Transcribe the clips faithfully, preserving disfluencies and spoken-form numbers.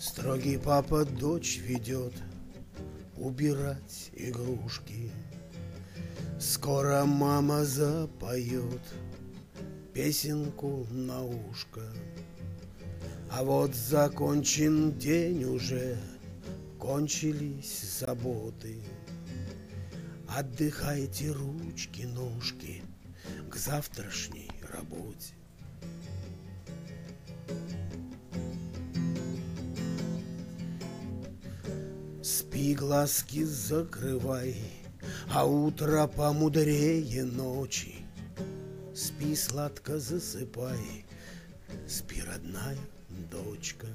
Строгий папа дочь ведет убирать игрушки. Скоро мама запоет песенку на ушко. А вот закончен день уже, кончились заботы. Отдыхайте, ручки, ножки, к завтрашней работе. Спи, глазки закрывай, а утро помудрее ночи. Спи, сладко засыпай, спи, родная дочка.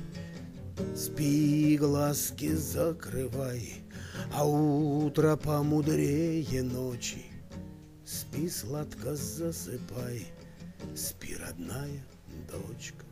Спи, глазки закрывай, а утро помудрее ночи. Спи, сладко засыпай, спи, родная дочка.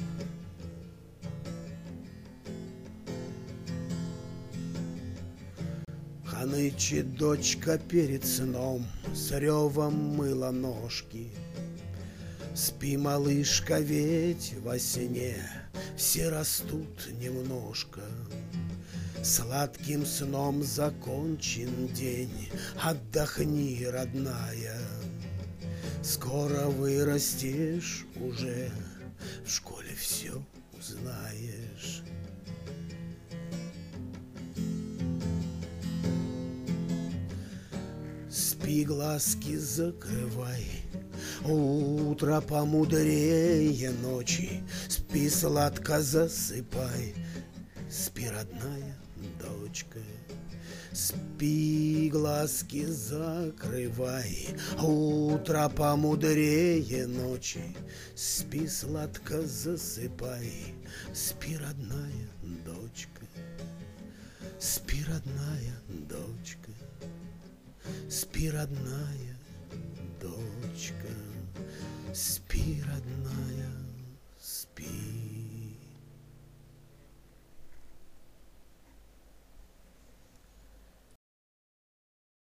Хнычет дочка перед сном, с ревом мыла ножки. Спи, малышка, ведь во сне все растут немножко. Сладким сном закончен день, отдохни, родная. Скоро вырастешь уже, в школе все узнаешь. Спи, глазки закрывай, утро помудрее ночи. Спи, сладко засыпай, спи, родная дочка. Спи, глазки закрывай, утро помудрее ночи. Спи, сладко засыпай, спи, родная дочка. Спи, родная дочка. Спи, родная дочка, спи, родная, спи.